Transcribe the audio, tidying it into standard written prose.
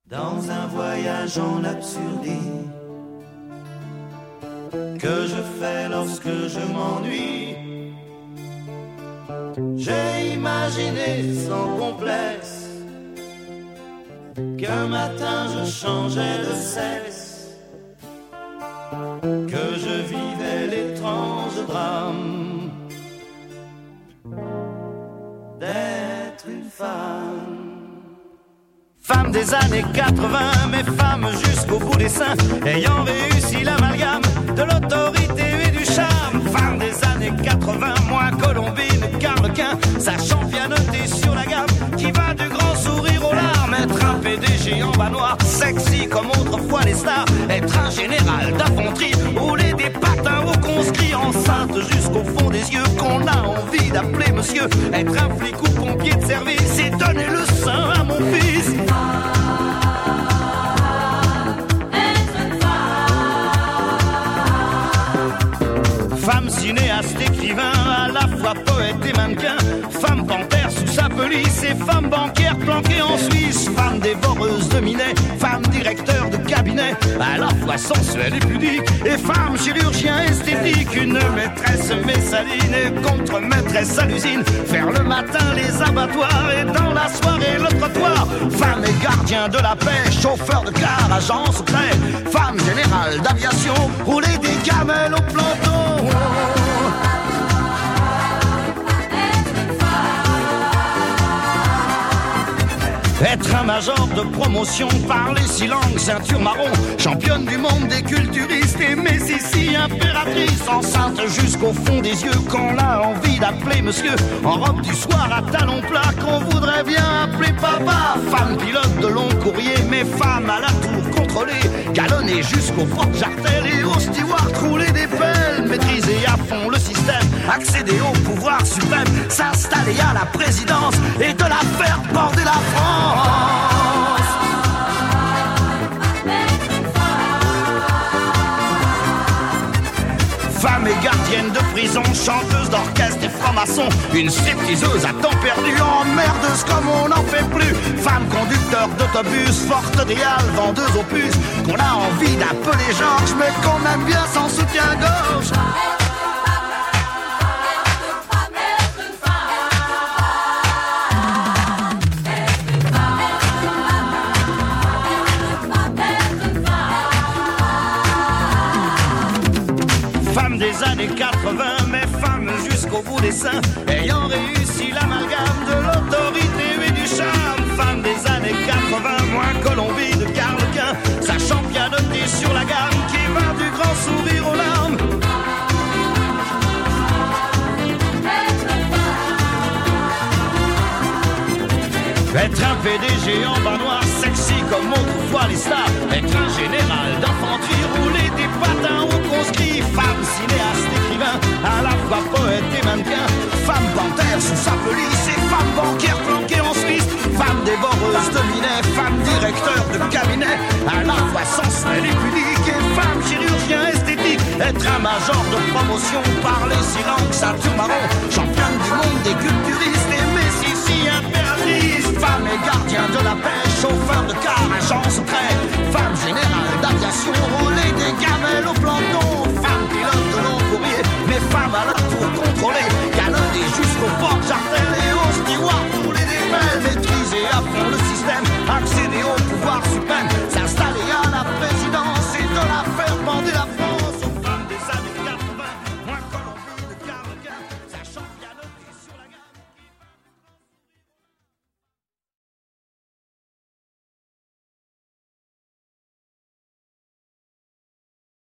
Dans un voyage en absurdie que je fais lorsque je m'ennuie, j'ai imaginé sans complexe qu'un matin je changeais de sexe, que je vivais l'étrange drame d'être une femme. Femme des années 80, mais femme jusqu'au bout des seins, ayant réussi l'amalgame de l'autorité et du charme. Femme des années 80, moi Colombine, Carlequin, sachant pianoter sur la gamme, qui va du grand sourire aux larmes. Être un PDG en bas noir, sexy comme autrefois les stars. Être un général d'infanterie, rouler des patins au conscrit, enceinte jusqu'au fond des yeux, qu'on a envie d'appeler monsieur. Être un flic ou pompier de service et donner le sein à mon fils. Femme cinéaste, écrivain, à la fois poète et mannequin. Femme panthère sous sa pelisse et femme banquière planquée en Suisse. Femme dévoreuse de minet, femme directeur de cabinet, à la fois sensuelle et pudique. Et femme chirurgien esthétique, une maîtresse messaline et contre-maîtresse à l'usine. Faire le matin les abattoirs et dans la soirée le trottoir. Femme et gardien de la paix, chauffeur de car, agent secret. Femme générale d'aviation, rouler des camels au planton. Être un major de promotion, parler 6 langues, ceinture marron, championne du monde des culturistes et Messissi, impératrice, enceinte jusqu'au fond des yeux, qu'on a envie d'appeler monsieur, en robe du soir à talons plats, qu'on voudrait bien appeler papa. Femme pilote de long courrier, mais femme à la tour contrôlée, galonnée jusqu'au porte-jartel et au steward rouler des pelles, maîtriser à fond le système, accéder au pouvoir suprême, s'installer à la présidence et de la faire border la France. Femme et gardienne de prison, chanteuse d'orchestre et franc-maçon, une stripteaseuse à temps perdu, emmerdeuse comme on n'en fait plus. Femme conducteur d'autobus, forte idéale, vendeuse aux puces, qu'on a envie d'appeler Georges, mais qu'on aime bien sans soutien-gorge. Des années 80, mais femme jusqu'au bout des seins, ayant réussi l'amalgame de l'autorité et du charme. Femme des années 80, moins Colombie de Carlequin, sachant pianoter sur la gamme, qui va du grand sourire aux larmes. Être un PDG en bas noir, sexy comme autrefois les stars. Être un général d'infanterie, rouler des patins au conscrit. Femme cinéaste, écrivain, à la fois poète et mannequin. Femme panthère sous sa pelisse et femme banquière planquée en Suisse. Femme dévoreuse de minet, femme directeur de cabinet, à la fois sensuelle et pudique. Et femme chirurgien esthétique. Être un major de promotion, parler 6 langues, ceinture marron, championne du monde des culturistes et Messissi, impératrice. Femme et gardien de la paix, chauffeur de